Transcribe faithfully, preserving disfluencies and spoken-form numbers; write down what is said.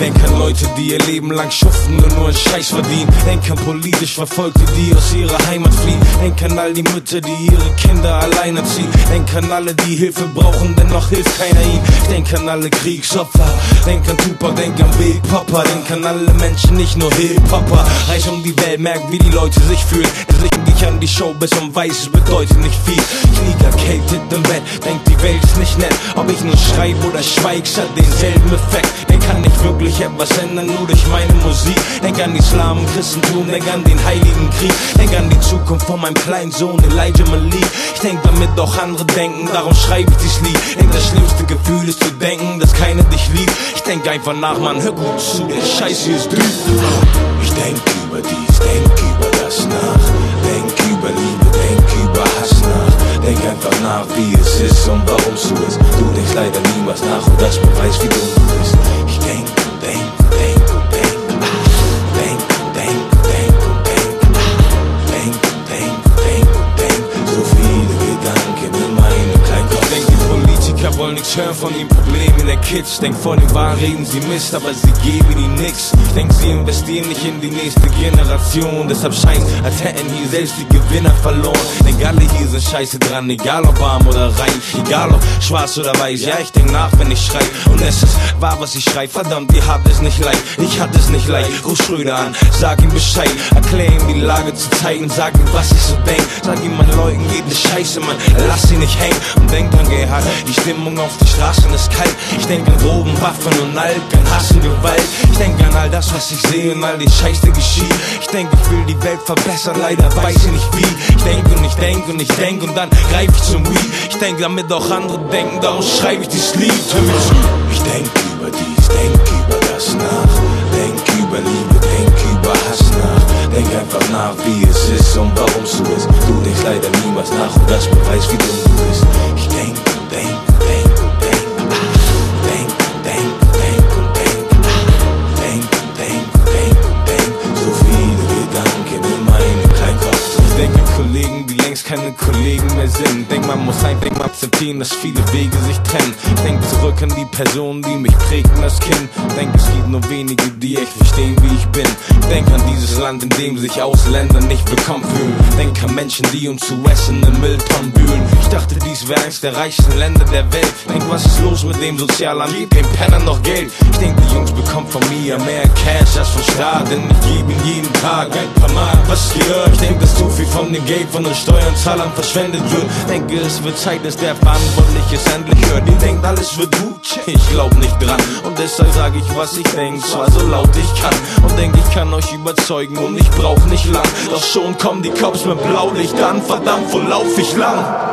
Denk an Leute, die ihr Leben lang schuften und nur einen Scheiß verdienen. Denk an politisch Verfolgte, die aus ihrer Heimat fliehen. Denk an all die Mütter, die ihre Kinder alleine ziehen. Denk an alle, die Hilfe brauchen, denn noch hilft keiner ihnen. Denk an alle Kriegsopfer, denk an Tupac, denk an Big Papa. Denk an alle Menschen, nicht nur Hip-Hopper. Reich um die Welt, merk, wie die Leute sich fühlen. Es legen dich an die Show bis und weiß, es bedeutet nicht viel. Ich lieg erkältet im Bett, denk, die Welt ist nicht nett. Ob ich nur schreib oder schweig, hat denselben Effekt. Denk kann nicht wirklich etwas ändern, nur durch meine Musik. Denk an Islam, Christentum, denk an den Heiligen Krieg. Denk an die Zukunft von meinem kleinen Sohn Elijah Malik. Ich denk, damit auch andere denken, darum schreibe ich dieses Lied. Denk, das schlimmste Gefühl ist zu denken, dass keiner dich liebt. Ich denk einfach nach, Mann, hör gut zu, der Scheiß hier ist düster. Ich denk über dies, denk über das nach. Denk über Liebe, denk über Hass nach. Denk einfach nach, wie es ist und warum es so ist. Du denkst leider niemals nach und das beweist, wie dumm du bist. Ich denk und denk und denk und denk. Denk und denk und denk und denk. Denk und denk und denk und denk. So viele Gedanken in meinem kleinen Kopf. Denk, die Politiker wollen nichts hören von den Problemen der Kids. Denk, vor den Wahlen reden sie Mist, aber sie geben ihnen nix. Denk, sie investieren nicht in die nächste Generation. Deshalb scheint, als hätten hier selbst die Gewinner verloren. Denk, alle hier sind scheiße dran, egal ob arm oder reich, egal ob schwarz oder weiß. Ja, ich denk nach, wenn ich schrei. Und es ist wahr, was ich schrei. Verdammt, ihr habt es nicht leicht. Ich hatte es nicht leicht. Ruf Schröder an, sag ihm Bescheid. Erklär ihm die Lage zu zeigen. Sag ihm, was ich so denk. Sag ihm, meinen Leuten geht es scheiße, Mann. Lass sie nicht hängen. Und denk dran, Gerhard, die Stimmung auf den Straßen ist kalt. Ich denk an Drogen, Waffen und Alk, an Hass und Gewalt. Ich denk an all das, was ich sehe und all die Scheiße geschieht. Ich denk, ich will die Welt verbessern, leider weiß ich nicht wie. Ich denk und ich denk und ich denk und dann greif ich zum Weed. Ich denk, damit auch andere denken, darum schreibe ich dieses Lied. Hör mir zu. Ich denk über dies, denk über das nach. Denk über Liebe, denk über Hass nach. Denk einfach nach, wie es ist und warum es so ist. Du denkst leider niemals nach und das beweist, wie dumm du bist. Ich denk und denk und denk und denk. Denk und denk und denk und denk. Denk und denk und denk und denk. So viele Gedanken in meinem kleinen Kopf. Ich denke an Kollegen, die längst keine Kollegen mehr sind. Denk, man muss einfach akzeptieren, dass viele Wege sich trennen. Denk zurück an die Personen, die mich prägten als Kind. Denk, es gibt nur wenige, die echt verstehen, wie ich bin. Denk an dieses Land, in dem sich Ausländer nicht willkommen fühlen. Denk an Menschen, die uns zu essen in Mülltonnen wühlen. Ich dachte, dies wäre eins der reichsten Länder der Welt. Denk, was ist los mit dem Sozialamt? Gib den Pennern noch Geld. Ich denk, die Jungs bekommen von mir mehr Cash als vom Staat, denn ich gebe ihnen jeden Tag ein paar Mark. Was gehört? Ich denk, dass zu viel von dem Geld von den Steuerzahlern verschwendet wird. Denke, es wird Zeit, dass der Verantwortliche es endlich hört. Ihr denkt, alles wird gut, ich glaub nicht dran. Und deshalb sag ich, was ich denk, zwar so laut ich kann. Und denk, ich kann euch überzeugen und ich brauch nicht lang. Doch schon kommen die Cops mit Blaulicht an, verdammt, wo lauf ich lang?